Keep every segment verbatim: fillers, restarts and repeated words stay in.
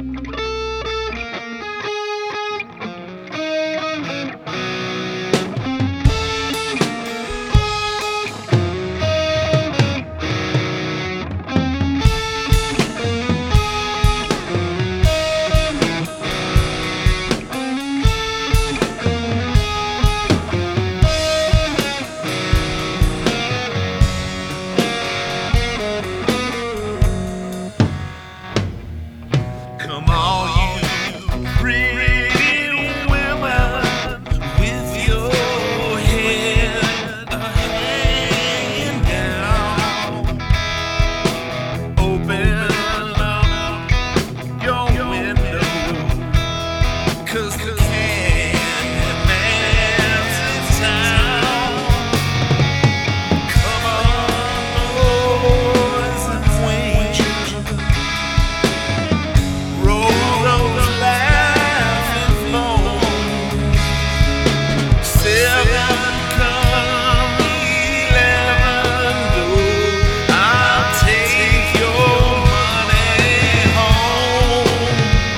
Come on, you pretty women, with your head hanging down. Open up your window, 'cause the Candyman's in town. Come on, boys and wages. Roll those laughing bones. Seven come, eleven go. I'll take your money home.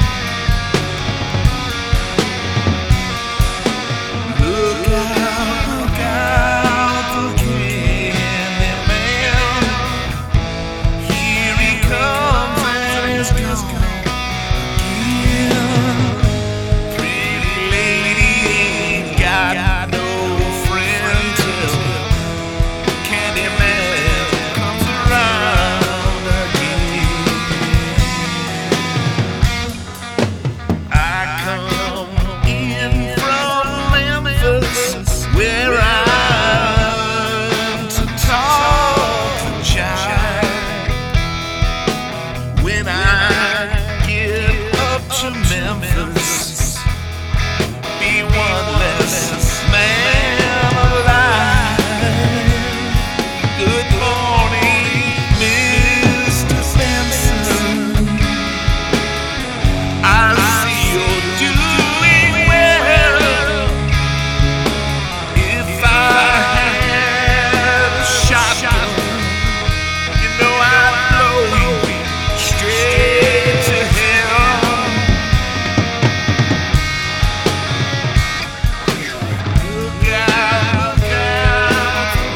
Look out, look out for Candyman. Here he comes and he's gone. Pretty lady ain't got no friend till Candyman comes around again. I come in from Memphis, where I learned to talk and jive. When I get up to Memphis, be one less man alive. Good morning, Mister Benson. I see you're doing well. If I had a shotgun, you know I'd blow you straight to hell. Look out, look out for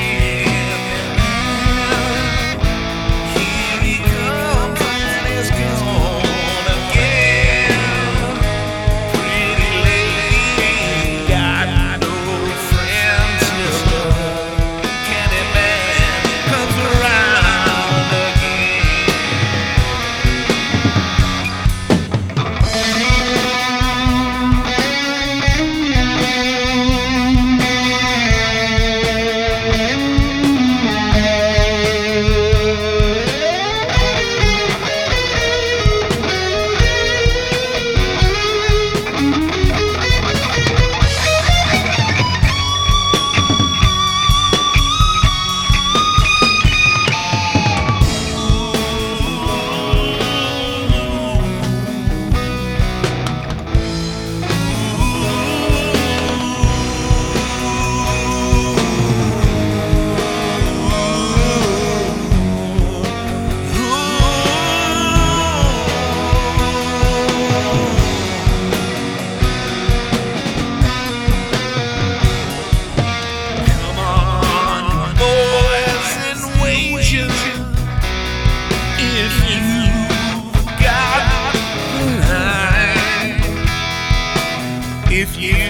Candyman. Here he comes and he's gone again. Pretty lady ain't got no friends till Candyman comes around again. Come on, boys and wages, if you've got the line. If you